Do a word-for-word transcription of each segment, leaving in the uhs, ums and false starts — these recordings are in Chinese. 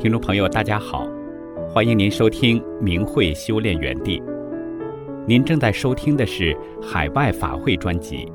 听众朋友大家好，欢迎您收听明慧修炼园地。您正在收听的是海外法会专辑。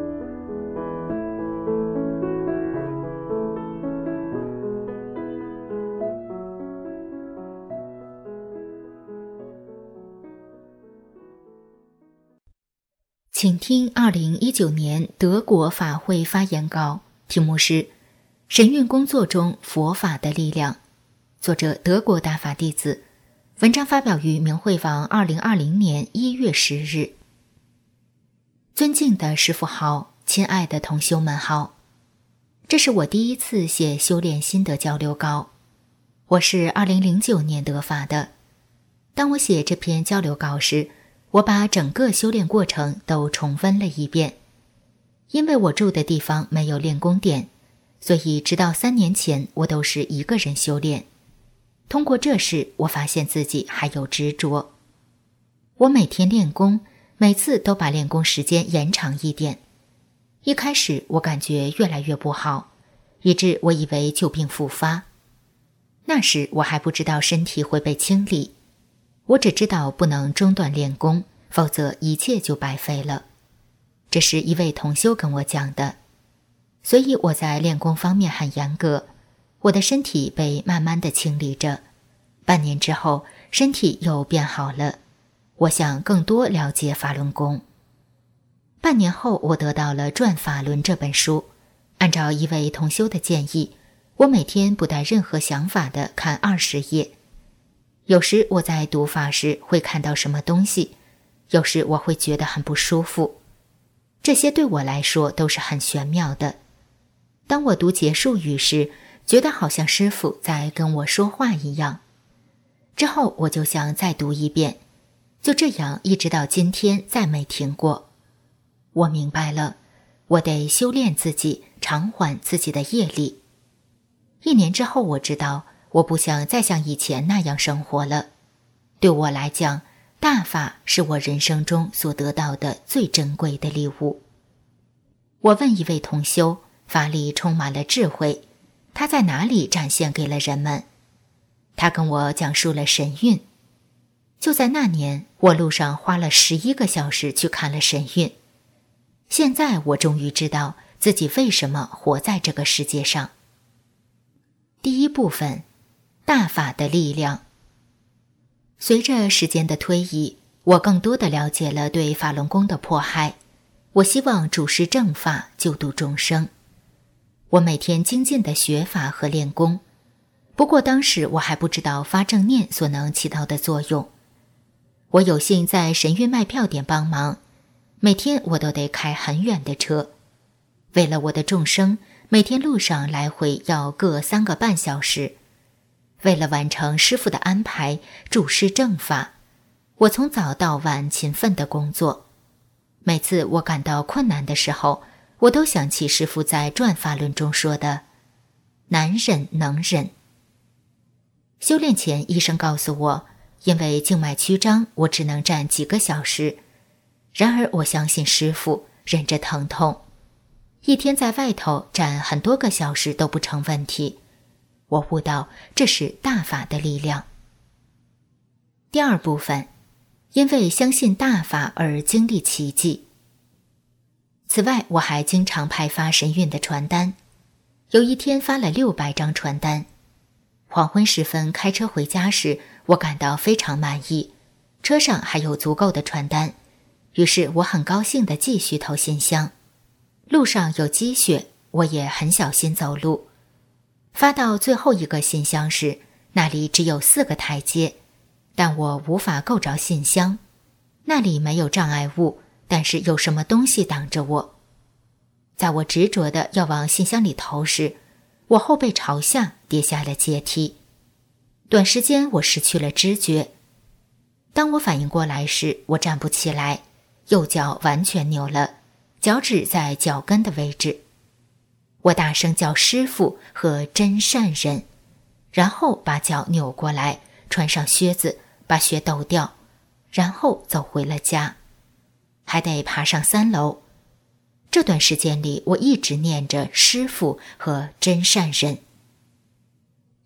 请听二零一九年德国法会发言稿，题目是神韵工作中佛法的力量，作者德国大法弟子，文章发表于明慧网二零二零年一月十日。尊敬的师父好，亲爱的同修们好，这是我第一次写修炼心得交流稿。我是二零零九年得法的。当我写这篇交流稿时，我把整个修炼过程都重温了一遍。因为我住的地方没有练功点，所以直到三年前我都是一个人修炼。通过这事，我发现自己还有执着。我每天练功，每次都把练功时间延长一点。一开始我感觉越来越不好，以致我以为旧病复发。那时我还不知道身体会被清理，我只知道不能中断练功，否则一切就白费了。这是一位同修跟我讲的。所以我在练功方面很严格，我的身体被慢慢的清理着。半年之后，身体又变好了。我想更多了解法轮功。半年后，我得到了《转法轮》这本书。按照一位同修的建议，我每天不带任何想法的看二十页。有时我在读法时会看到什么东西，有时我会觉得很不舒服。这些对我来说都是很玄妙的。当我读结束语时，觉得好像师父在跟我说话一样。之后我就想再读一遍，就这样一直到今天再没停过。我明白了，我得修炼自己，偿还自己的业力。一年之后，我知道我不想再像以前那样生活了。对我来讲，大法是我人生中所得到的最珍贵的礼物。我问一位同修，法里充满了智慧，它在哪里展现给了人们？他跟我讲述了神韵。就在那年，我路上花了十一个小时去看了神韵。现在我终于知道自己为什么活在这个世界上。第一部分，大法的力量。随着时间的推移，我更多地了解了对法轮功的迫害。我希望主持正法，救度众生。我每天精进地学法和练功。不过当时我还不知道发正念所能起到的作用。我有幸在神韵卖票点帮忙，每天我都得开很远的车。为了我的众生，每天路上来回要各三个半小时。为了完成师父的安排，注释正法，我从早到晚勤奋地工作。每次我感到困难的时候，我都想起师父在《转法轮》中说的难忍能忍。修炼前，医生告诉我，因为静脉曲张，我只能站几个小时。然而我相信师父，忍着疼痛，一天在外头站很多个小时都不成问题。我悟到这是大法的力量。第二部分，因为相信大法而经历奇迹。此外，我还经常派发神韵的传单，有一天发了六百张传单。黄昏时分开车回家时，我感到非常满意，车上还有足够的传单，于是我很高兴地继续投信箱。路上有积雪，我也很小心走路。发到最后一个信箱时，那里只有四个台阶，但我无法够着信箱。那里没有障碍物，但是有什么东西挡着我。在我执着地要往信箱里投时，我后背朝下跌下了阶梯。短时间我失去了知觉。当我反应过来时，我站不起来，右脚完全扭了，脚趾在脚跟的位置。我大声叫师父和真善人，然后把脚扭过来，穿上靴子，把雪抖掉，然后走回了家。还得爬上三楼。这段时间里，我一直念着师父和真善人。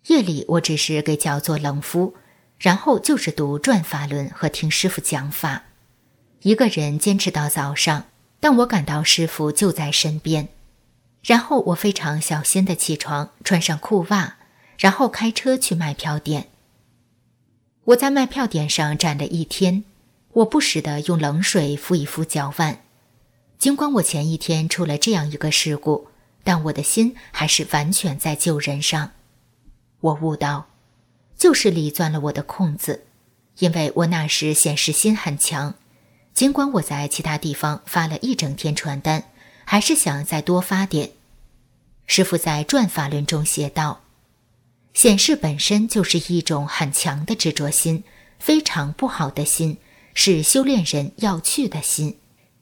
夜里我只是给脚做冷敷，然后就是读转法轮和听师父讲法。一个人坚持到早上，但我感到师父就在身边。然后我非常小心地起床，穿上裤袜，然后开车去卖票点。我在卖票点上站了一天，我不时地用冷水敷一敷脚腕。尽管我前一天出了这样一个事故，但我的心还是完全在救人上。我悟到，就是力钻了我的空子，因为我那时显示心很强，尽管我在其他地方发了一整天传单，还是想再多发点。师父在转法轮中写道，显示本身就是一种很强的执着心，非常不好的心，是修炼人要去的心。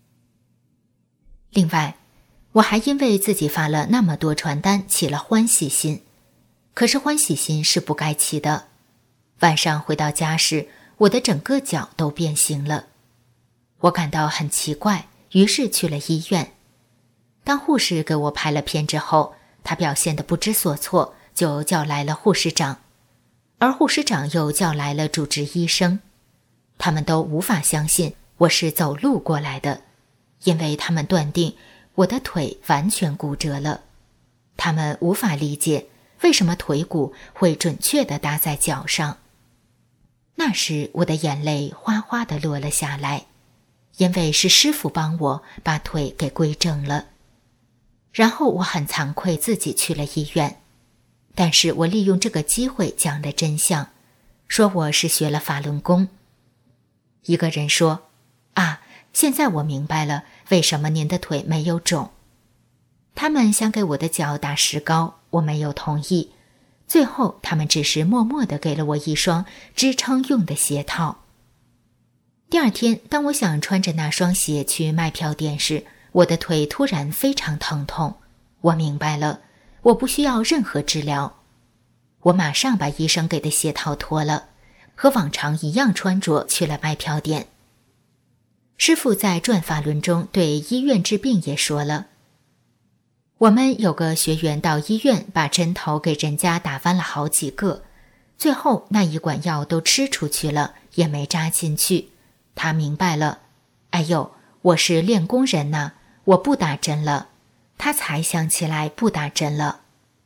另外，我还因为自己发了那么多传单起了欢喜心，可是欢喜心是不该起的。晚上回到家时，我的整个脚都变形了。我感到很奇怪，于是去了医院。当护士给我拍了片之后，他表现得不知所措，就叫来了护士长，而护士长又叫来了主治医生。他们都无法相信我是走路过来的，因为他们断定我的腿完全骨折了。他们无法理解为什么腿骨会准确地搭在脚上。那时我的眼泪哗哗地落了下来，因为是师父帮我把腿给归正了。然后我很惭愧自己去了医院，但是我利用这个机会讲了真相，说我是学了法轮功。一个人说，啊，现在我明白了为什么您的腿没有肿。他们想给我的脚打石膏，我没有同意。最后他们只是默默地给了我一双支撑用的鞋套。第二天，当我想穿着那双鞋去卖票店时，我的腿突然非常疼痛。我明白了，我不需要任何治疗。我马上把医生给的鞋套脱了，和往常一样穿着去了卖票店。师父在转法轮中对医院治病也说了，我们有个学员到医院把针头给人家打弯了好几个，最后那一管药都吃出去了，也没扎进去。他明白了，哎呦，我是练功人呐，我不打针了。他才想起来不打针了。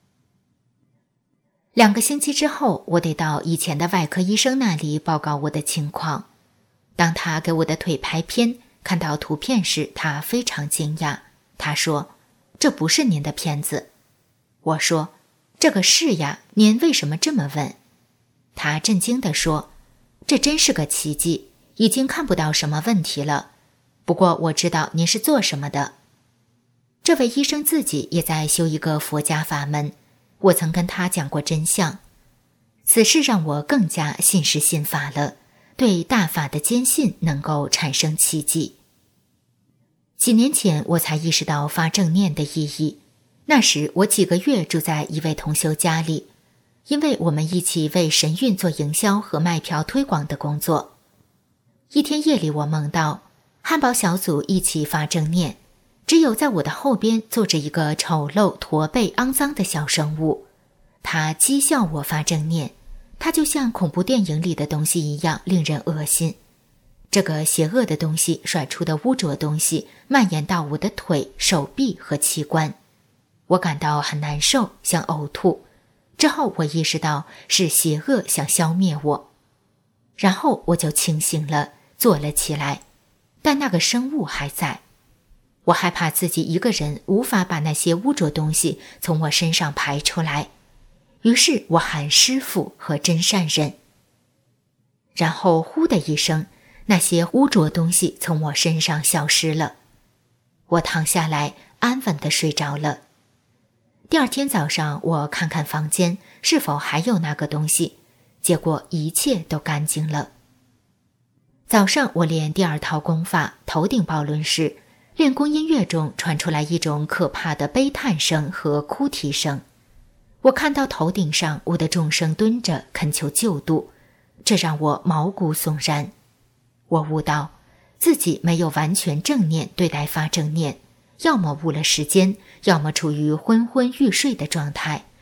两个星期之后，我得到以前的外科医生那里报告我的情况。当他给我的腿拍片，看到图片时，他非常惊讶。他说，这不是您的片子。我说，这个是呀，您为什么这么问？他震惊地说，这真是个奇迹，已经看不到什么问题了。不过我知道您是做什么的。这位医生自己也在修一个佛家法门，我曾跟他讲过真相。此事让我更加信实信法了，对大法的坚信能够产生奇迹。几年前我才意识到发正念的意义，那时我几个月住在一位同修家里，因为我们一起为神韵做营销和卖票推广的工作。一天夜里，我梦到汉堡小组一起发正念，只有在我的后边坐着一个丑陋、驼背、肮脏的小生物，他讥笑我发正念，他就像恐怖电影里的东西一样令人恶心。这个邪恶的东西甩出的污浊东西蔓延到我的腿、手臂和器官，我感到很难受，想呕吐。之后我意识到是邪恶想消灭我，然后我就清醒了，坐了起来，但那个生物还在。我害怕自己一个人无法把那些污浊东西从我身上排出来，于是我喊师父和真善人。然后呼的一声，那些污浊东西从我身上消失了。我躺下来，安稳地睡着了。第二天早上，我看看房间是否还有那个东西，结果一切都干净了。早上我练第二套功法头顶抱轮时，练功音乐中传出来一种可怕的悲叹声和哭啼声。我看到头顶上我的众生蹲着恳求救度，这让我毛骨悚然。我悟到自己没有完全正念对待发正念，要么误了时间，要么处于昏昏欲睡的状态，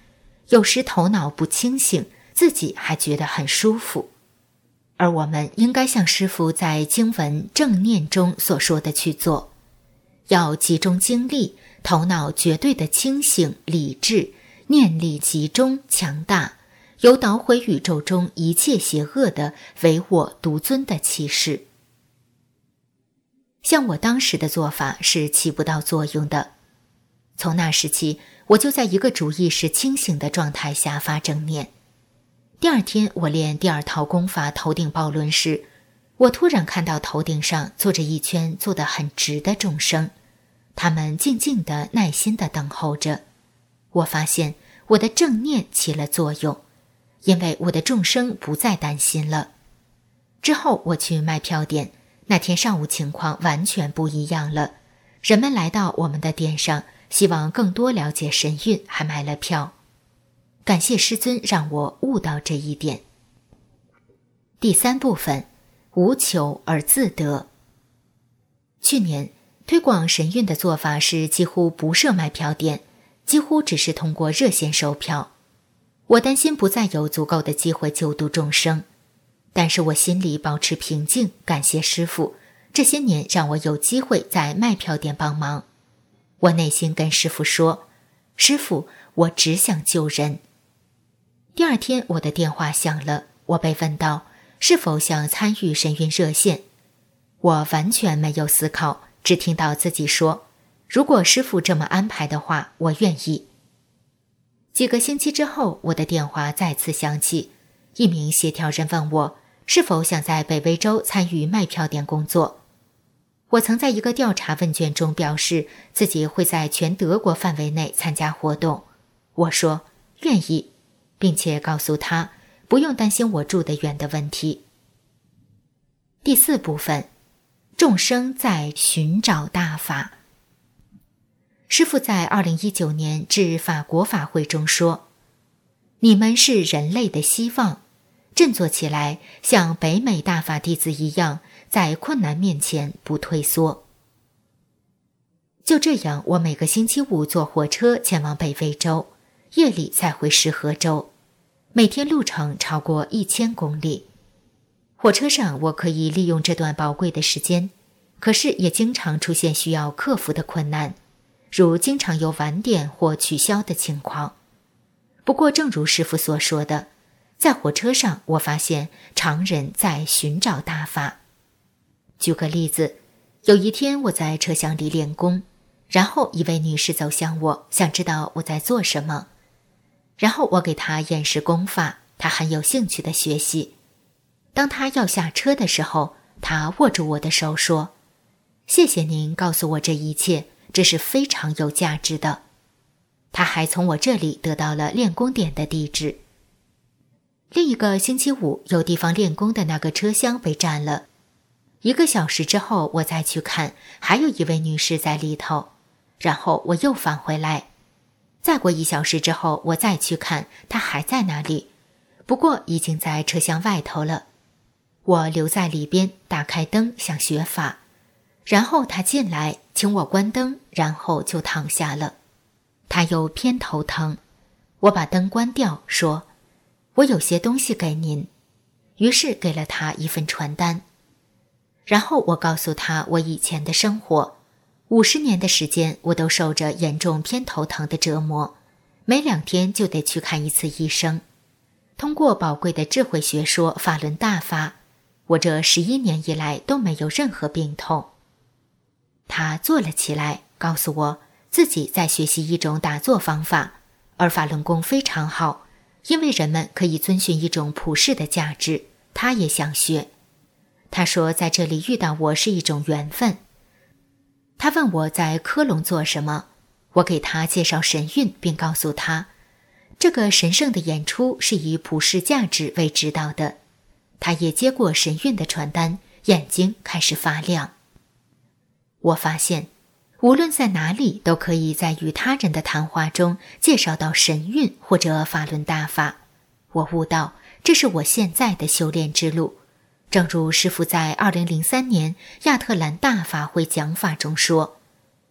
有时头脑不清醒，自己还觉得很舒服。而我们应该像师父在经文正念中所说的去做，要集中精力，头脑绝对的清醒理智，念力集中强大，有捣毁宇宙中一切邪恶的唯我独尊的气势。像我当时的做法是起不到作用的。从那时起，我就在一个主意识清醒的状态下发正念。第二天我练第二套功法头顶抱论时，我突然看到头顶上坐着一圈坐得很直的众生，他们静静地耐心地等候着。我发现我的正念起了作用，因为我的众生不再担心了。之后我去卖票店，那天上午情况完全不一样了，人们来到我们的店上，希望更多了解神韵，还买了票。感谢师尊让我悟到这一点。第三部分，无求而自得。去年推广神韵的做法是几乎不设卖票店，几乎只是通过热线售票。我担心不再有足够的机会救度众生，但是我心里保持平静，感谢师父，这些年让我有机会在卖票店帮忙。我内心跟师父说，师父，我只想救人。第二天我的电话响了，我被问到是否想参与神韵热线。我完全没有思考，只听到自己说，如果师父这么安排的话，我愿意。几个星期之后，我的电话再次响起，一名协调人问我是否想在北威州参与卖票店工作。我曾在一个调查问卷中表示自己会在全德国范围内参加活动。我说愿意，并且告诉他不用担心我住得远的问题。第四部分，众生在寻找大法。师父在二零一九年致法国法会中说，你们是人类的希望，振作起来，像北美大法弟子一样，在困难面前不退缩。就这样，我每个星期五坐火车前往北威州，夜里再回石河州，每天路程超过一千公里。火车上我可以利用这段宝贵的时间，可是也经常出现需要克服的困难，如经常有晚点或取消的情况。不过正如师父所说的，在火车上我发现常人在寻找大法。举个例子，有一天我在车厢里练功，然后一位女士走向我，想知道我在做什么。然后我给她演示功法，她很有兴趣地学习。当她要下车的时候，她握住我的手说，谢谢您告诉我这一切，这是非常有价值的。她还从我这里得到了练功点的地址。另一个星期五，有地方练功的那个车厢被占了。一个小时之后我再去看，还有一位女士在里头，然后我又返回来。再过一小时之后我再去看，她还在那里，不过已经在车厢外头了。我留在里边，打开灯想学法，然后她进来请我关灯，然后就躺下了。她又偏头疼，我把灯关掉，说，我有些东西给您，于是给了她一份传单。然后我告诉他我以前的生活，五十年的时间我都受着严重偏头疼的折磨，每两天就得去看一次医生。通过宝贵的智慧学说法轮大法，我这十一年以来都没有任何病痛。他坐了起来，告诉我自己在学习一种打坐方法，而法轮功非常好，因为人们可以遵循一种普世的价值，他也想学。他说在这里遇到我是一种缘分。他问我在科隆做什么，我给他介绍神韵，并告诉他这个神圣的演出是以普世价值为指导的。他也接过神韵的传单，眼睛开始发亮。我发现无论在哪里都可以在与他人的谈话中介绍到神韵或者法轮大法。我悟到这是我现在的修炼之路，正如师父在二零零三年亚特兰大法会讲法中说，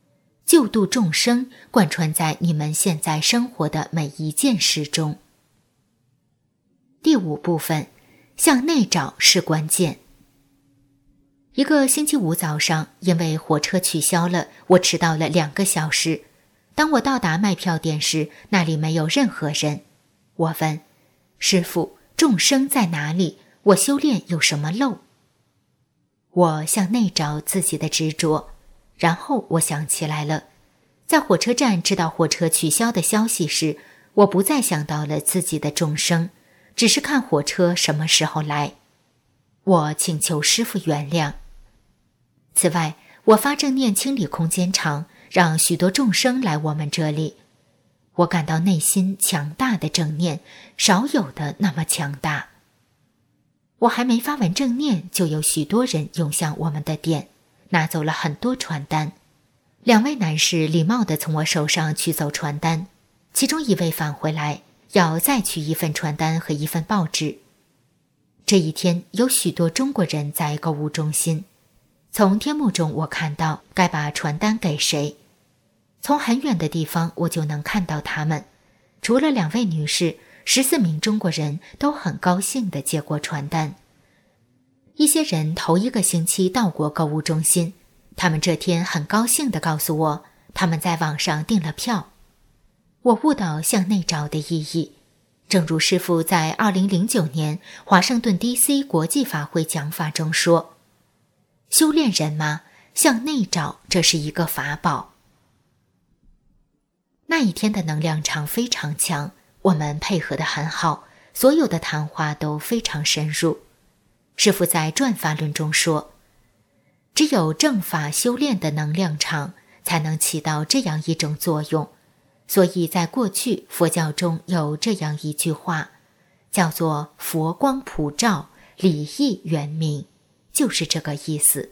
救度众生贯穿在你们现在生活的每一件事中。第五部分，向内找是关键。一个星期五早上，因为火车取消了，我迟到了两个小时。当我到达卖票点时，那里没有任何人。我问师父，众生在哪里？我修炼有什么漏？我向内找自己的执着，然后我想起来了，在火车站知道火车取消的消息时，我不再想到了自己的众生，只是看火车什么时候来。我请求师父原谅。此外，我发正念清理空间场，让许多众生来我们这里。我感到内心强大的正念，少有的那么强大。我还没发完正念，就有许多人涌向我们的店，拿走了很多传单。两位男士礼貌地从我手上取走传单，其中一位返回来，要再取一份传单和一份报纸。这一天有许多中国人在购物中心。从天幕中我看到该把传单给谁。从很远的地方我就能看到他们，除了两位女士，十四名中国人都很高兴地接过传单。一些人头一个星期到过购物中心，他们这天很高兴地告诉我，他们在网上订了票。我悟到向内找的意义，正如师父在二零零九年华盛顿 D C 国际法会讲法中说，修炼人嘛，向内找，这是一个法宝。那一天的能量场非常强，我们配合得很好，所有的谈话都非常深入。师父在转法论中说，只有正法修炼的能量场才能起到这样一种作用，所以在过去佛教中有这样一句话，叫做佛光普照，理义圆明，就是这个意思。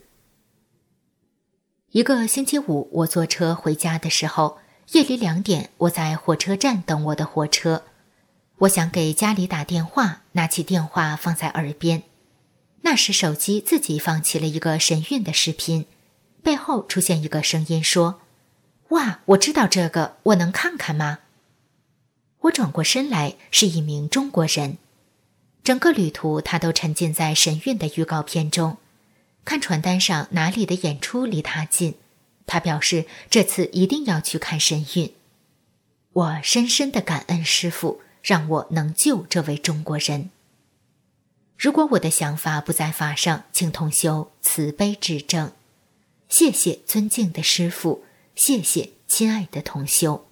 一个星期五，我坐车回家的时候，夜里两点，我在火车站等我的火车。我想给家里打电话，拿起电话放在耳边。那时手机自己放起了一个神韵的视频，背后出现一个声音说，哇，我知道这个，我能看看吗？我转过身来，是一名中国人。整个旅途他都沉浸在神韵的预告片中，看传单上哪里的演出离他近，他表示这次一定要去看神韵。我深深地感恩师父，让我能救这位中国人。如果我的想法不在法上，请同修慈悲指正。谢谢尊敬的师父，谢谢亲爱的同修。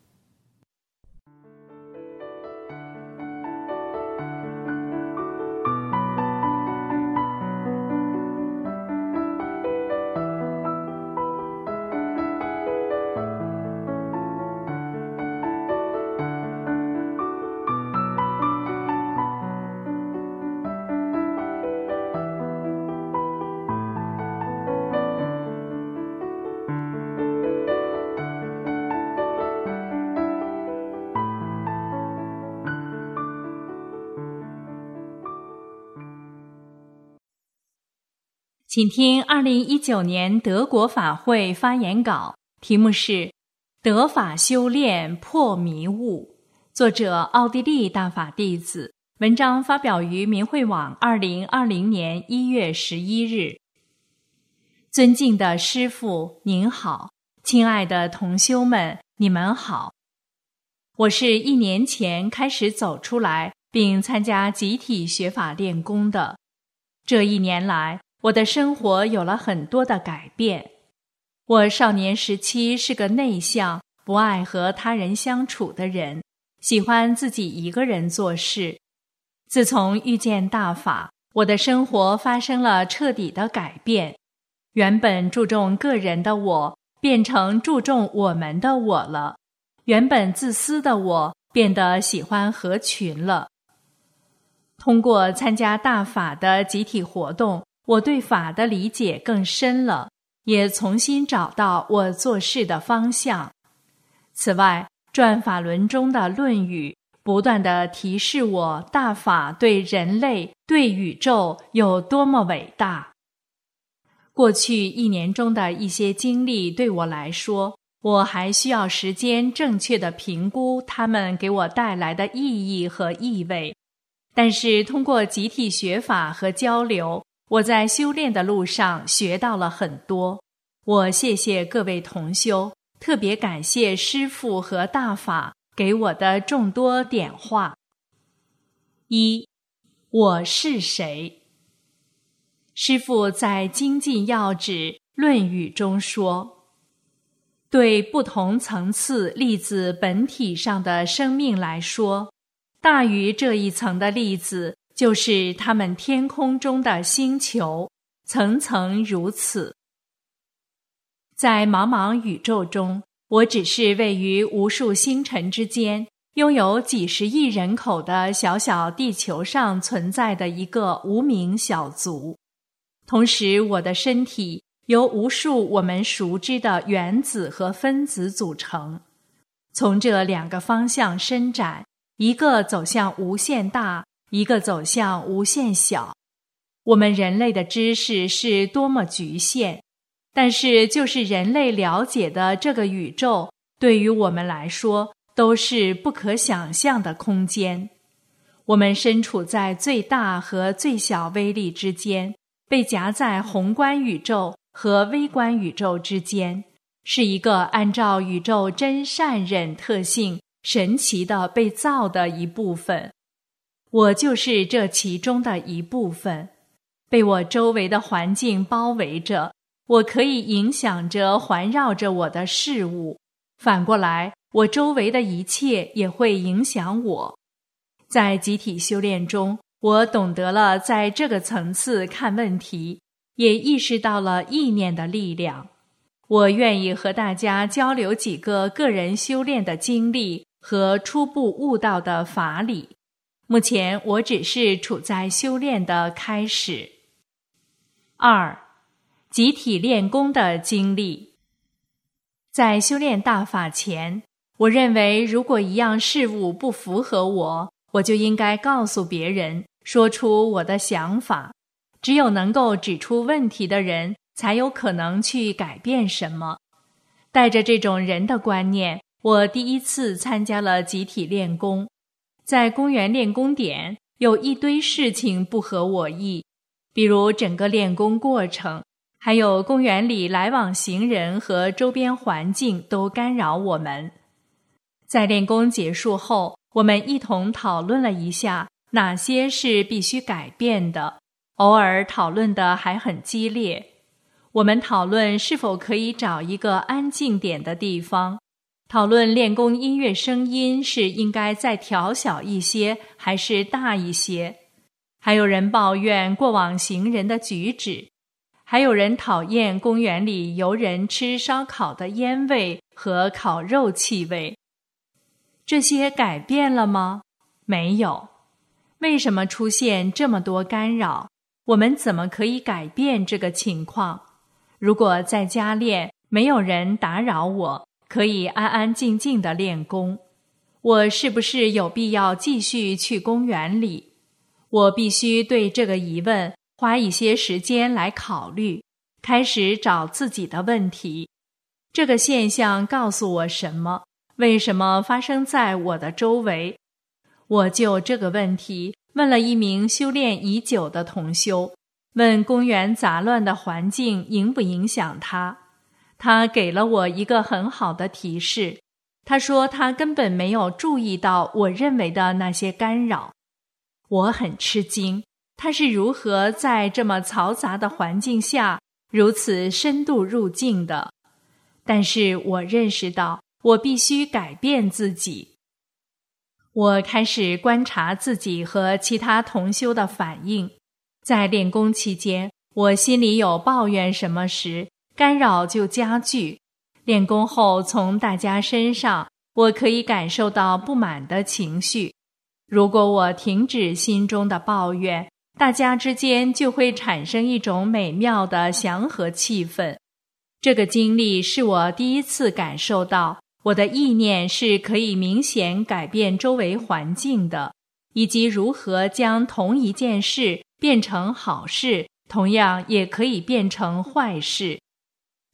请听二零一九年德国法会发言稿，题目是得法修炼破迷雾，作者奥地利大法弟子，文章发表于明慧网二零二零年一月十一日。尊敬的师父您好，亲爱的同修们你们好。我是一年前开始走出来并参加集体学法练功的，这一年来我的生活有了很多的改变。我少年时期是个内向、不爱和他人相处的人，喜欢自己一个人做事。自从遇见大法，我的生活发生了彻底的改变。原本注重个人的我，变成注重我们的我了。原本自私的我，变得喜欢合群了。通过参加大法的集体活动，我对法的理解更深了，也重新找到我做事的方向。此外，转法轮中的论语不断地提示我大法对人类、对宇宙有多么伟大。过去一年中的一些经历对我来说， 我还需要时间正确地评估它们给我带来的意义和意味。但是通过集体学法和交流，我在修炼的路上学到了很多。我谢谢各位同修，特别感谢师父和大法给我的众多点化。一，我是谁？师父在精进要旨论语中说，对不同层次粒子本体上的生命来说，大于这一层的粒子就是它们天空中的星球，层层如此。在茫茫宇宙中，我只是位于无数星辰之间，拥有几十亿人口的小小地球上存在的一个无名小卒。同时，我的身体由无数我们熟知的原子和分子组成，从这两个方向伸展，一个走向无限大，一个走向无限小。我们人类的知识是多么局限，但是就是人类了解的这个宇宙，对于我们来说都是不可想象的空间。我们身处在最大和最小微粒之间，被夹在宏观宇宙和微观宇宙之间，是一个按照宇宙真善忍特性神奇的被造的一部分。我就是这其中的一部分，被我周围的环境包围着，我可以影响着环绕着我的事物，反过来，我周围的一切也会影响我。在集体修炼中，我懂得了在这个层次看问题，也意识到了意念的力量。我愿意和大家交流几个个人修炼的经历和初步悟到的法理。目前我只是处在修炼的开始。二，集体练功的经历。在修炼大法前，我认为如果一样事物不符合我，我就应该告诉别人，说出我的想法。只有能够指出问题的人，才有可能去改变什么。带着这种人的观念，我第一次参加了集体练功。在公园练功点，有一堆事情不合我意，比如整个练功过程，还有公园里来往行人和周边环境都干扰我们。在练功结束后，我们一同讨论了一下哪些是必须改变的，偶尔讨论的还很激烈。我们讨论是否可以找一个安静点的地方，讨论练功音乐声音是应该再调小一些还是大一些。还有人抱怨过往行人的举止，还有人讨厌公园里游人吃烧烤的烟味和烤肉气味。这些改变了吗？没有。为什么出现这么多干扰？我们怎么可以改变这个情况？如果在家练，没有人打扰我，可以安安静静地练功，我是不是有必要继续去公园里？我必须对这个疑问花一些时间来考虑，开始找自己的问题。这个现象告诉我什么？为什么发生在我的周围？我就这个问题问了一名修炼已久的同修，问公园杂乱的环境影不影响他。他给了我一个很好的提示，他说他根本没有注意到我认为的那些干扰。我很吃惊，他是如何在这么嘈杂的环境下如此深度入境的？但是我认识到我必须改变自己。我开始观察自己和其他同修的反应。在练功期间，我心里有抱怨什么时，干扰就加剧。练功后，从大家身上，我可以感受到不满的情绪。如果我停止心中的抱怨，大家之间就会产生一种美妙的祥和气氛。这个经历是我第一次感受到我的意念是可以明显改变周围环境的，以及如何将同一件事变成好事，同样也可以变成坏事。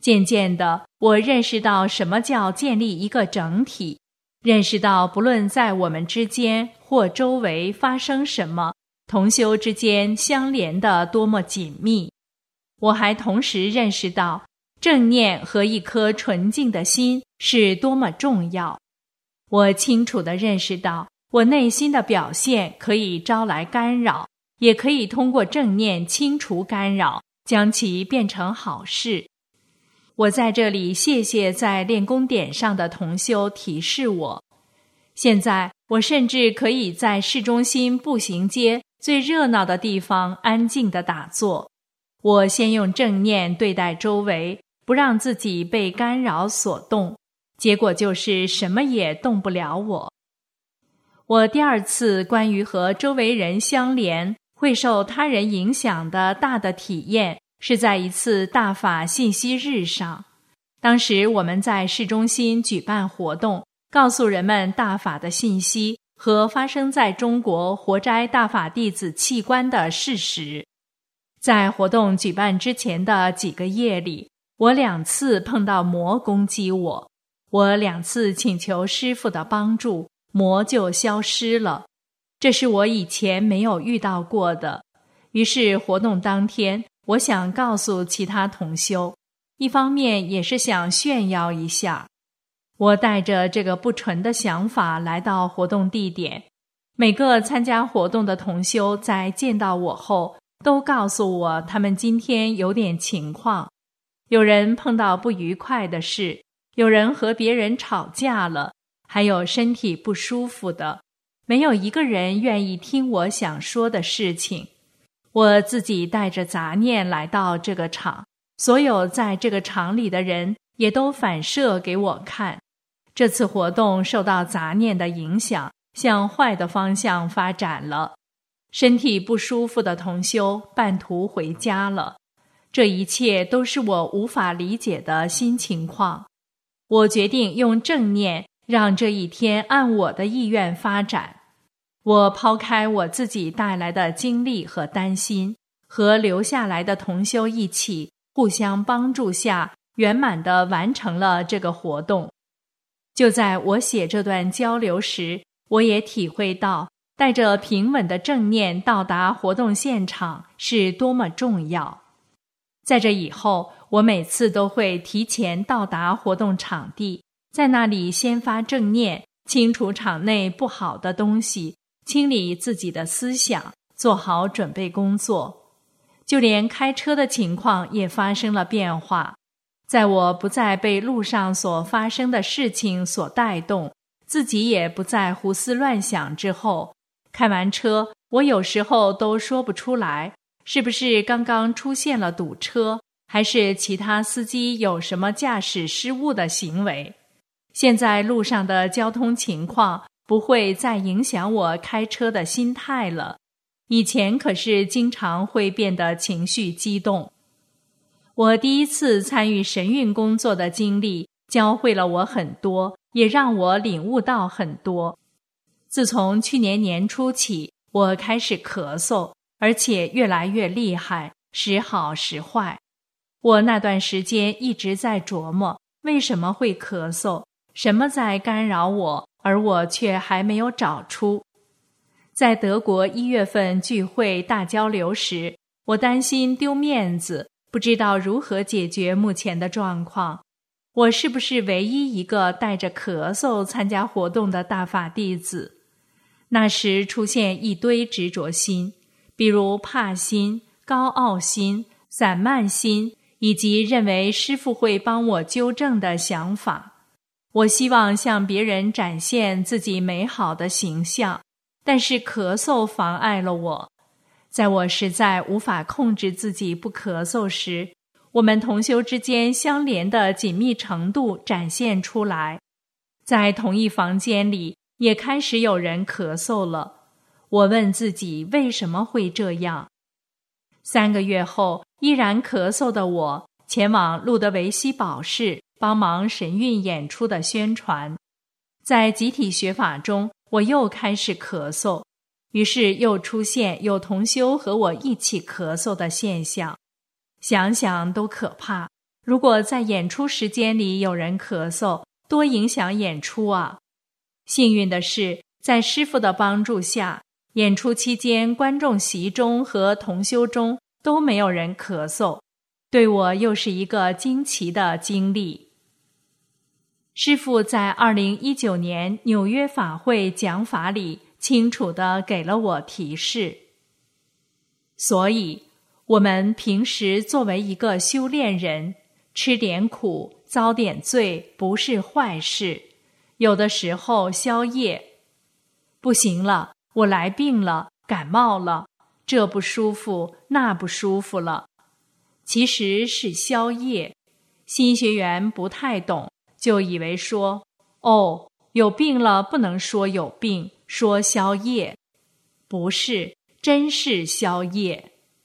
渐渐的，我认识到什么叫建立一个整体，认识到不论在我们之间或周围发生什么，同修之间相连的多么紧密。我还同时认识到正念和一颗纯净的心是多么重要。我清楚地认识到，我内心的表现可以招来干扰，也可以通过正念清除干扰，将其变成好事。我在这里谢谢在练功点上的同修提示我。现在我甚至可以在市中心步行街最热闹的地方安静地打坐。我先用正念对待周围，不让自己被干扰所动，结果就是什么也动不了我。我第二次关于和周围人相连，会受他人影响的大的体验，是在一次大法信息日上。当时我们在市中心举办活动，告诉人们大法的信息和发生在中国活摘大法弟子器官的事实。在活动举办之前的几个夜里，我两次碰到魔攻击我，我两次请求师父的帮助，魔就消失了。这是我以前没有遇到过的。于是活动当天，我想告诉其他同修，一方面也是想炫耀一下。我带着这个不纯的想法来到活动地点，每个参加活动的同修在见到我后，都告诉我他们今天有点情况。有人碰到不愉快的事，有人和别人吵架了，还有身体不舒服的，没有一个人愿意听我想说的事情。我自己带着杂念来到这个场，所有在这个场里的人也都反射给我看。这次活动受到杂念的影响，向坏的方向发展了。身体不舒服的同修半途回家了，这一切都是我无法理解的新情况。我决定用正念让这一天按我的意愿发展。我抛开我自己带来的经历和担心，和留下来的同修一起互相帮助下，圆满地完成了这个活动。就在我写这段交流时，我也体会到带着平稳的正念到达活动现场是多么重要。在这以后，我每次都会提前到达活动场地，在那里先发正念，清除场内不好的东西，清理自己的思想，做好准备工作。就连开车的情况也发生了变化。在我不再被路上所发生的事情所带动，自己也不再胡思乱想之后，开完车，我有时候都说不出来，是不是刚刚出现了堵车，还是其他司机有什么驾驶失误的行为。现在路上的交通情况不会再影响我开车的心态了，以前可是经常会变得情绪激动。我第一次参与神韵工作的经历，教会了我很多，也让我领悟到很多。自从去年年初起，我开始咳嗽，而且越来越厉害，时好时坏。我那段时间一直在琢磨，为什么会咳嗽，什么在干扰我，而我却还没有找出。在德国一月份聚会大交流时，我担心丢面子，不知道如何解决目前的状况。我是不是唯一一个带着咳嗽参加活动的大法弟子？那时出现一堆执着心，比如怕心、高傲心、散漫心，以及认为师父会帮我纠正的想法。我希望向别人展现自己美好的形象，但是咳嗽妨碍了我。在我实在无法控制自己不咳嗽时，我们同修之间相连的紧密程度展现出来。在同一房间里，也开始有人咳嗽了。我问自己为什么会这样。三个月后，依然咳嗽的我前往路德维希堡市帮忙神韵演出的宣传。在集体学法中，我又开始咳嗽，于是又出现有同修和我一起咳嗽的现象。想想都可怕， 如果在演出时间里有人咳嗽，多影响演出啊！幸运的是，在师父的帮助下，演出期间观众席中和同修中都没有人咳嗽，对我又是一个惊奇的经历。师父在二零一九年纽约法会讲法里清楚地给了我提示。所以，我们平时作为一个修炼人，吃点苦，遭点罪不是坏事，有的时候消业。不行了，我来病了，感冒了，这不舒服，那不舒服了，其实是消业。新学员不太懂，就以为说，哦，有病了不能说有病，说消业。不是，真是消业。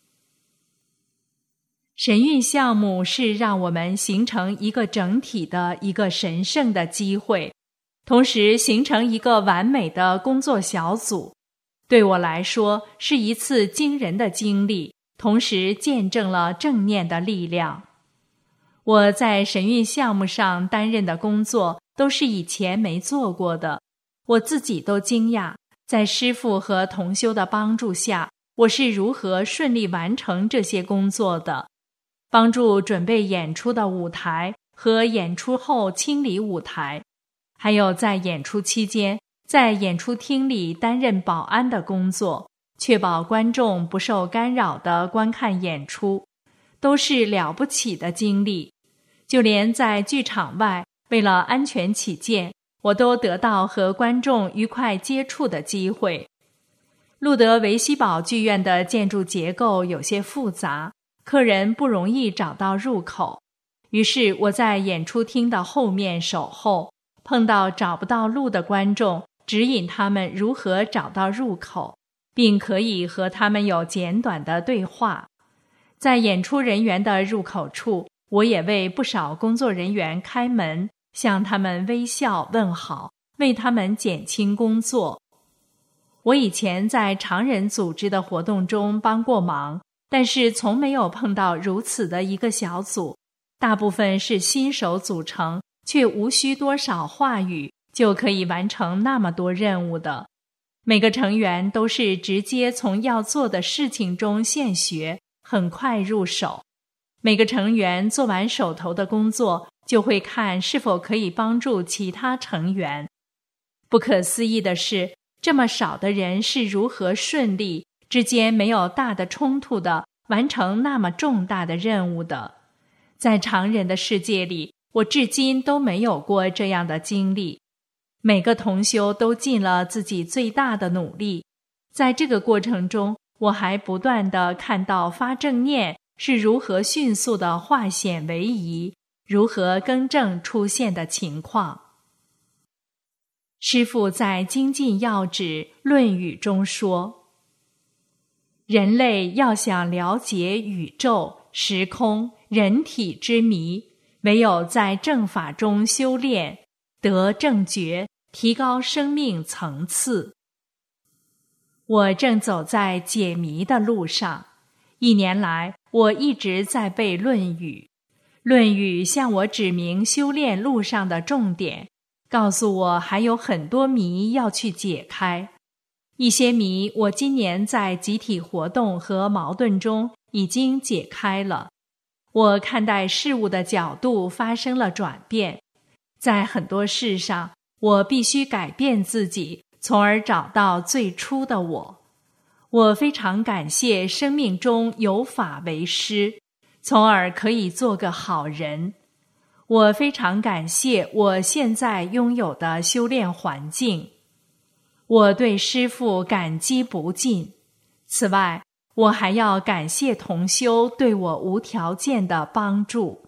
神韵项目是让我们形成一个整体的一个神圣的机会，同时形成一个完美的工作小组。对我来说，是一次惊人的经历，同时见证了正念的力量。我在神韵项目上担任的工作都是以前没做过的，我自己都惊讶，在师父和同修的帮助下，我是如何顺利完成这些工作的。帮助准备演出的舞台和演出后清理舞台，还有在演出期间在演出厅里担任保安的工作，确保观众不受干扰地观看演出，都是了不起的经历。就连在剧场外，为了安全起见，我都得到和观众愉快接触的机会。路德维希堡剧院的建筑结构有些复杂，客人不容易找到入口，于是我在演出厅的后面守候，碰到找不到路的观众，指引他们如何找到入口，并可以和他们有简短的对话。在演出人员的入口处，我也为不少工作人员开门，向他们微笑问好，为他们减轻工作。我以前在常人组织的活动中帮过忙，但是从没有碰到如此的一个小组，大部分是新手组成，却无需多少话语就可以完成那么多任务的。每个成员都是直接从要做的事情中现学，很快入手。每个成员做完手头的工作，就会看是否可以帮助其他成员。不可思议的是，这么少的人是如何顺利之间没有大的冲突的完成那么重大的任务的。在常人的世界里，我至今都没有过这样的经历。每个同修都尽了自己最大的努力，在这个过程中，我还不断地看到发正念是如何迅速地化险为夷，如何更正出现的情况。师父在精进要旨论语中说，人类要想了解宇宙、时空、人体之谜，唯有在正法中修炼，得正觉，提高生命层次。我正走在解谜的路上，一年来，我一直在背《论语》。《论语》向我指明修炼路上的重点，告诉我还有很多谜要去解开。一些谜我今年在集体活动和矛盾中已经解开了。我看待事物的角度发生了转变，在很多事上，我必须改变自己，从而找到最初的我。我非常感谢生命中有法为师，从而可以做个好人。我非常感谢我现在拥有的修炼环境。我对师父感激不尽。此外，我还要感谢同修对我无条件的帮助。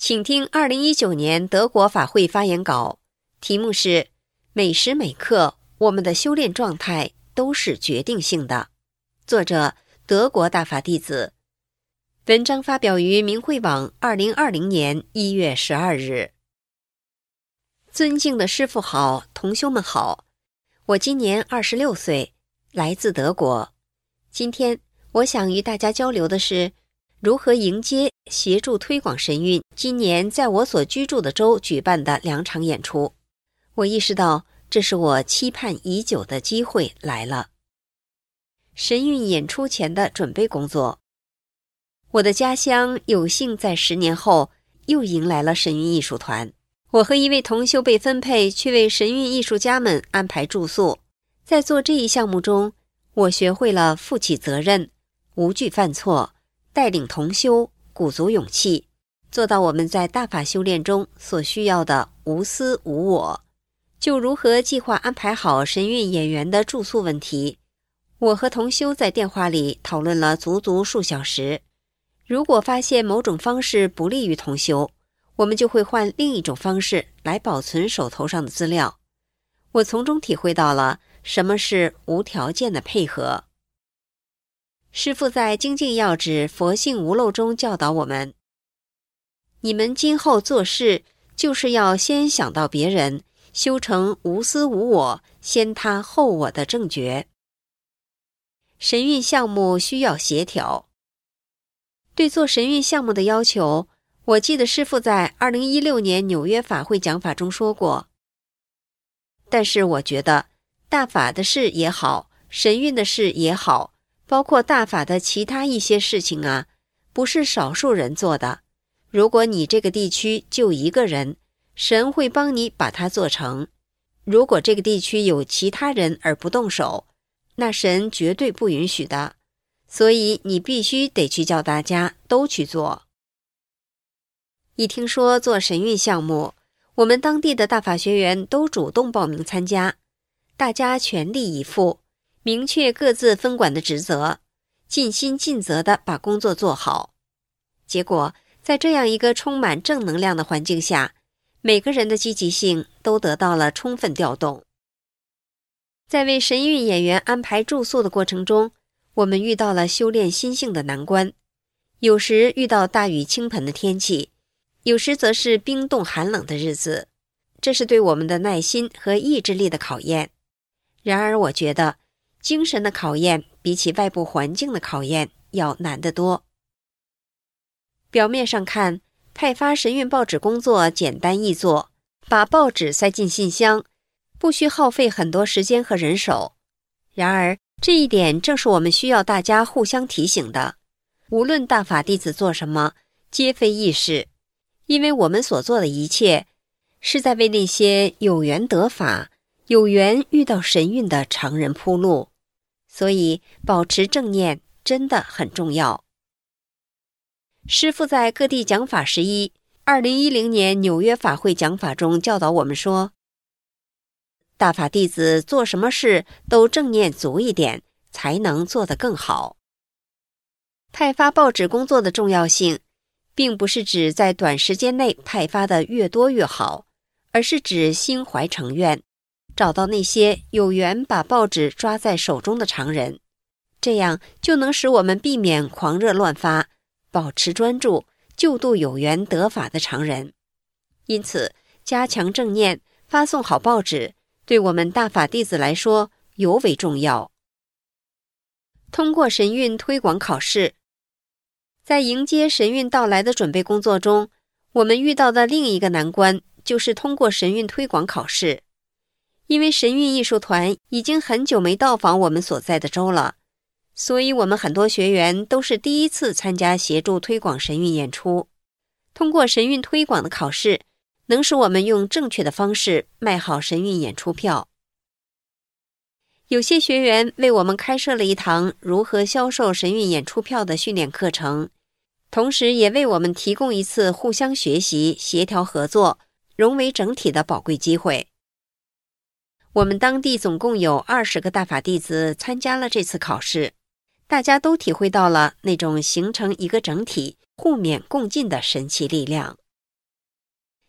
请听二零一九年德国法会发言稿，题目是每时每刻我们的修炼状态都是决定性的。作者德国大法弟子。文章发表于明慧网二零二零年一月十二日。尊敬的师父好，同修们好，我今年二十六岁，来自德国。今天我想与大家交流的是如何迎接协助推广神韵今年在我所居住的州举办的两场演出。我意识到这是我期盼已久的机会来了。神韵演出前的准备工作。我的家乡有幸在十年后又迎来了神韵艺术团。我和一位同修被分配去为神韵艺术家们安排住宿。在做这一项目中，我学会了负起责任，无惧犯错，带领同修，鼓足勇气，做到我们在大法修炼中所需要的无私无我。就如何计划安排好神韵演员的住宿问题，我和同修在电话里讨论了足足数小时。如果发现某种方式不利于同修，我们就会换另一种方式来保存手头上的资料。我从中体会到了什么是无条件的配合。师父在精进要旨佛性无漏中教导我们，你们今后做事就是要先想到别人，修成无私无我，先他后我的正觉。神韵项目需要协调。对做神韵项目的要求，我记得师父在二零一六年纽约法会讲法中说过。但是我觉得大法的事也好，神韵的事也好，包括大法的其他一些事情啊，不是少数人做的。如果你这个地区就一个人，神会帮你把它做成。如果这个地区有其他人而不动手，那神绝对不允许的。所以你必须得去叫大家都去做。一听说做神韵项目，我们当地的大法学员都主动报名参加，大家全力以赴，明确各自分管的职责，尽心尽责地把工作做好。结果在这样一个充满正能量的环境下，每个人的积极性都得到了充分调动。在为神韵演员安排住宿的过程中，我们遇到了修炼心性的难关，有时遇到大雨倾盆的天气，有时则是冰冻寒冷的日子，这是对我们的耐心和意志力的考验。然而我觉得精神的考验比起外部环境的考验要难得多。表面上看，派发神韵报纸工作简单易做，把报纸塞进信箱，不需耗费很多时间和人手。然而这一点正是我们需要大家互相提醒的。无论大法弟子做什么，皆非易事，因为我们所做的一切是在为那些有缘得法、有缘遇到神韵的常人铺路，所以保持正念真的很重要。师父在各地讲法时一二零一零年纽约法会讲法中教导我们说，大法弟子做什么事都正念足一点，才能做得更好。派发报纸工作的重要性，并不是指在短时间内派发的越多越好，而是指心怀诚愿，找到那些有缘把报纸抓在手中的常人，这样就能使我们避免狂热乱发，保持专注，救度有缘得法的常人。因此，加强正念，发送好报纸，对我们大法弟子来说尤为重要。通过神韵推广考试。在迎接神韵到来的准备工作中，我们遇到的另一个难关就是通过神韵推广考试。因为神韵艺术团已经很久没到访我们所在的州了，所以我们很多学员都是第一次参加协助推广神韵演出。通过神韵推广的考试，能使我们用正确的方式卖好神韵演出票。有些学员为我们开设了一堂如何销售神韵演出票的训练课程，同时也为我们提供一次互相学习、协调合作、融为整体的宝贵机会。我们当地总共有二十个大法弟子参加了这次考试，大家都体会到了那种形成一个整体、互勉共进的神奇力量。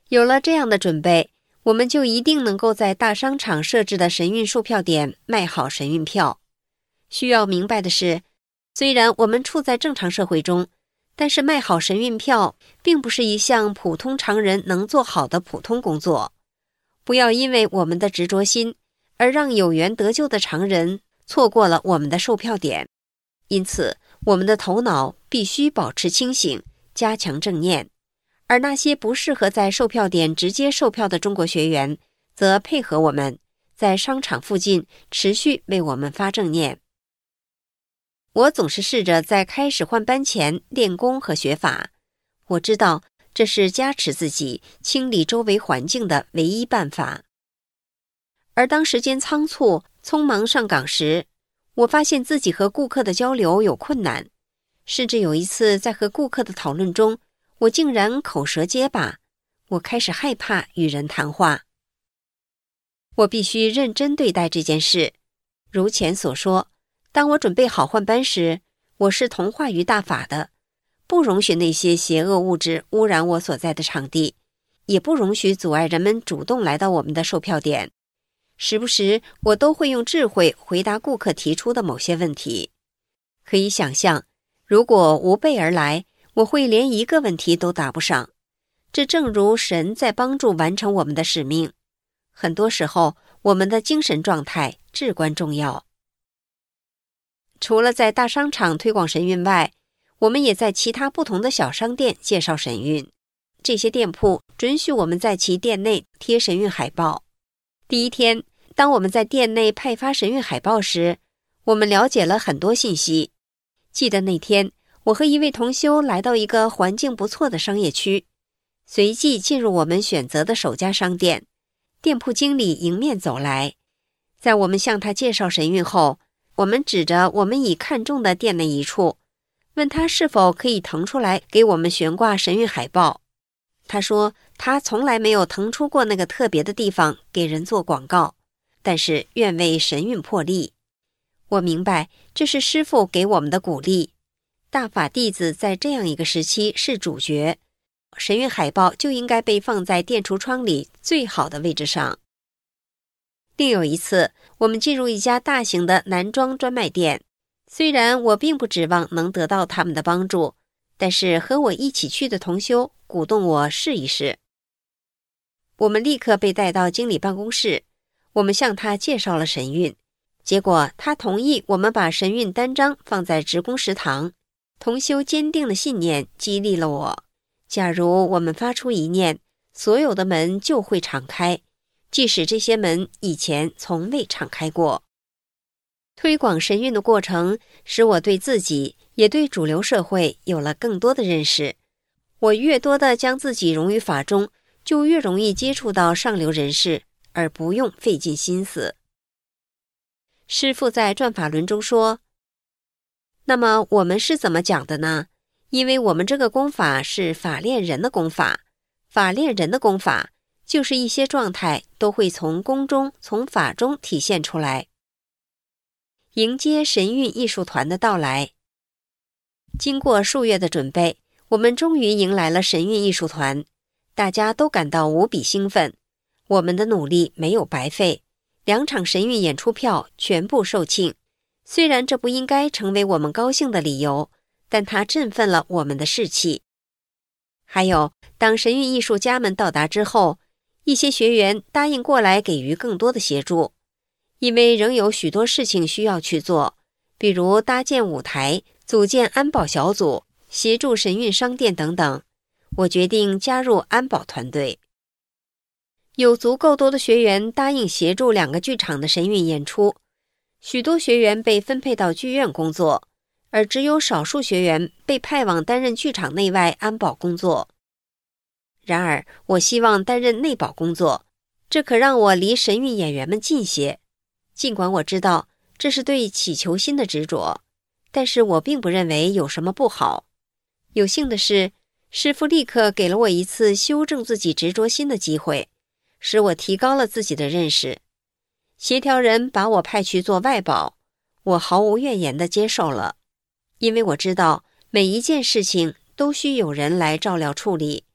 有了这样的准备，我们就一定能够在大商场设置的神运售票点卖好神运票。需要明白的是，虽然我们处在正常社会中，但是卖好神运票并不是一项普通常人能做好的普通工作。不要因为我们的执着心，而让有缘得救的常人错过了我们的售票点。因此，我们的头脑必须保持清醒，加强正念。而那些不适合在售票点直接售票的中国学员，则配合我们，在商场附近持续为我们发正念。我总是试着在开始换班前练功和学法，我知道这是加持自己、清理周围环境的唯一办法。而当时间仓促、匆忙上岗时，我发现自己和顾客的交流有困难，甚至有一次在和顾客的讨论中，我竟然口舌结巴，我开始害怕与人谈话。我必须认真对待这件事。如前所说，当我准备好换班时，我是同化于大法的，不容许那些邪恶物质污染我所在的场地，也不容许阻碍人们主动来到我们的售票点。时不时，我都会用智慧回答顾客提出的某些问题。可以想象，如果无备而来，我会连一个问题都答不上。这正如神在帮助完成我们的使命。很多时候，我们的精神状态至关重要。除了在大商场推广神运外，我们也在其他不同的小商店介绍神运。这些店铺准许我们在其店内贴神运海报。第一天，当我们在店内派发神运海报时，我们了解了很多信息。记得那天，我和一位同修来到一个环境不错的商业区，随即进入我们选择的首家商店。店铺经理迎面走来，在我们向他介绍神运后，我们指着我们已看中的店内一处，问他是否可以腾出来给我们悬挂神运海报。他说他从来没有腾出过那个特别的地方给人做广告，但是愿为神运破例。我明白这是师父给我们的鼓励。大法弟子在这样一个时期是主角，神运海报就应该被放在店橱窗里最好的位置上。另有一次，我们进入一家大型的男装专卖店，虽然我并不指望能得到他们的帮助，但是和我一起去的同修鼓动我试一试。我们立刻被带到经理办公室，我们向他介绍了神运，结果他同意我们把神运单张放在职工食堂。同修坚定的信念激励了我，假如我们发出一念，所有的门就会敞开，即使这些门以前从未敞开过。推广神运的过程使我对自己也对主流社会有了更多的认识。我越多地将自己融于法中，就越容易接触到上流人士，而不用费尽心思。师父在转法轮中说，那么我们是怎么讲的呢？因为我们这个功法是法练人的功法，法练人的功法就是一些状态都会从功中、从法中体现出来。迎接神运艺术团的到来，经过数月的准备，我们终于迎来了神运艺术团，大家都感到无比兴奋。我们的努力没有白费，两场神运演出票全部售罄。虽然这不应该成为我们高兴的理由，但它振奋了我们的士气。还有，当神运艺术家们到达之后，一些学员答应过来给予更多的协助，因为仍有许多事情需要去做，比如搭建舞台、组建安保小组、协助神运商店等等。我决定加入安保团队。有足够多的学员答应协助两个剧场的神运演出，许多学员被分配到剧院工作，而只有少数学员被派往担任剧场内外安保工作。然而，我希望担任内保工作，这可让我离神运演员们近些。尽管我知道这是对祈求心的执着，但是我并不认为有什么不好。有幸的是，师父立刻给了我一次修正自己执着心的机会，使我提高了自己的认识。协调人把我派去做外保，我毫无怨言地接受了，因为我知道每一件事情都需有人来照料处理。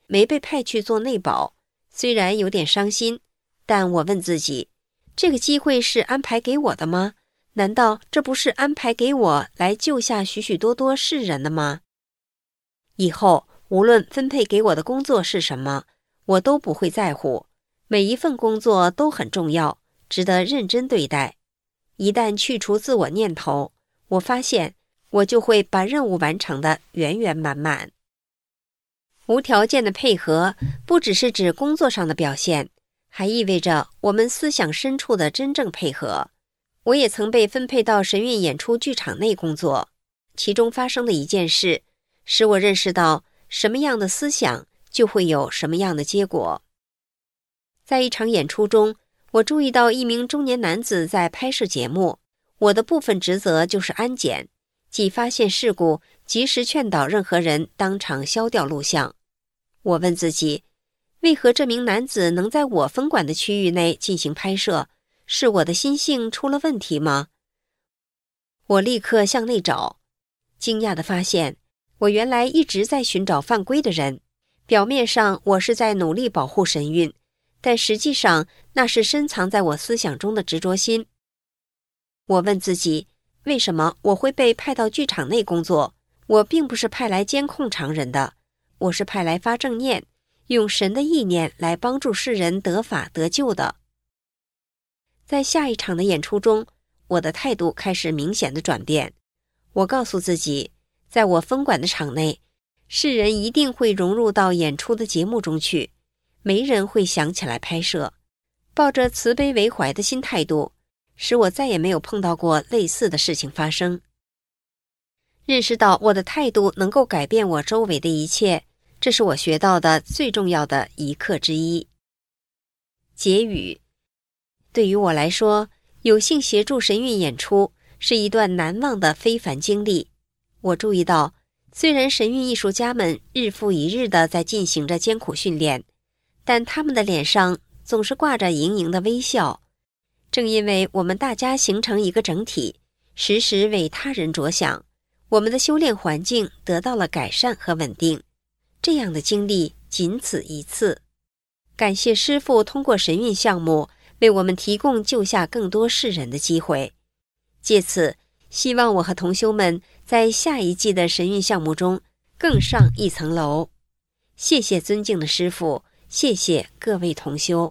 没被派去做内保，虽然有点伤心，但我问自己，这个机会是安排给我的吗？难道这不是安排给我来救下许许多多世人的吗？以后无论分配给我的工作是什么，我都不会在乎，每一份工作都很重要，值得认真对待。一旦去除自我念头，我发现我就会把任务完成得圆圆满满。无条件的配合不只是指工作上的表现，还意味着我们思想深处的真正配合。我也曾被分配到神韵演出剧场内工作，其中发生的一件事使我认识到什么样的思想就会有什么样的结果。在一场演出中，我注意到一名中年男子在拍摄节目，我的部分职责就是安检，即发现事故，及时劝导任何人当场消掉录像。我问自己，为何这名男子能在我分管的区域内进行拍摄？是我的心性出了问题吗？我立刻向内找，惊讶地发现，我原来一直在寻找犯规的人。表面上我是在努力保护神韵，但实际上那是深藏在我思想中的执着心。我问自己，为什么我会被派到剧场内工作？我并不是派来监控常人的，我是派来发正念，用神的意念来帮助世人得法得救的。在下一场的演出中，我的态度开始明显的转变。我告诉自己，在我分管的场内，世人一定会融入到演出的节目中去，没人会想起来拍摄。抱着慈悲为怀的新态度，使我再也没有碰到过类似的事情发生。认识到我的态度能够改变我周围的一切，这是我学到的最重要的一课之一。结语，对于我来说，有幸协助神韵演出是一段难忘的非凡经历。我注意到，虽然神韵艺术家们日复一日地在进行着艰苦训练，但他们的脸上总是挂着盈盈的微笑。正因为我们大家形成一个整体，时时为他人着想，我们的修炼环境得到了改善和稳定。这样的经历仅此一次。感谢师父通过神韵项目为我们提供救下更多世人的机会。借此，希望我和同修们在下一季的神韵项目中更上一层楼。谢谢尊敬的师父，谢谢各位同修。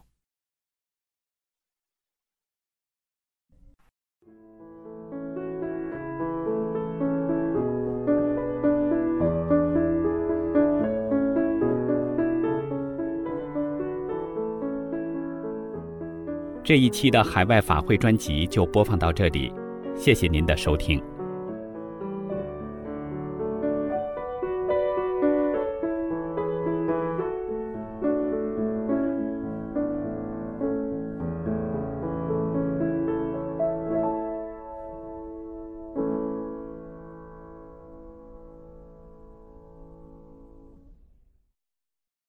这一期的海外法会专辑就播放到这里，谢谢您的收听。